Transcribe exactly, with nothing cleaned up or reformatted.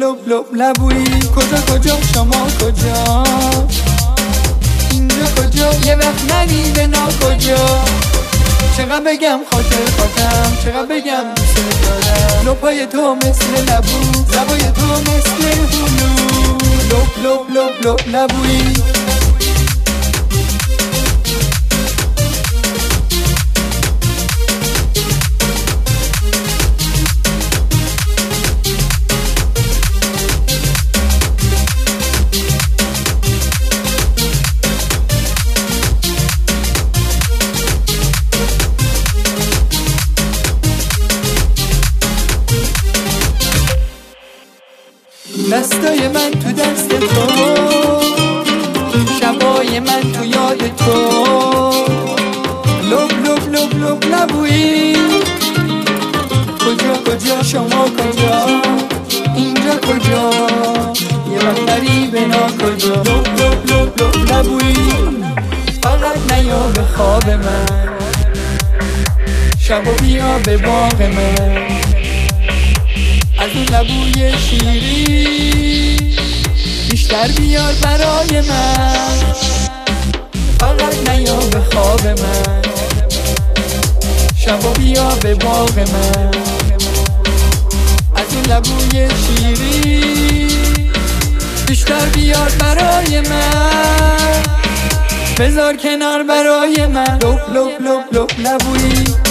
لب لب لبویی. کجا کجا شما کجا، اینجا کجا، یه وقت منی به نا کجا. چقدر بگم خاطر خاطرم، چقدر بگم دوست دارم. لپای تو مثل لبو، لبای تو مثل هلو. لب لب لب لب لبویی. دستای من تو دست تو، شبای من تو یاد تو. لب لب لب لب لبویی. کجا کجا شما کجا، اینجا کجا، یه وقت بری به نا کجا. لب لب لب لب لبویی. فقط نیا به خواب من، شبا بیا به باغ من. از اون لبوی شیری بیشتر بیار برای من. فقط نیا به خواب من، شبا بیا به باغ من. از اون لبوی شیری بیشتر بیار برای من. بذار کنار برای من. لب لب لب لب لبویی.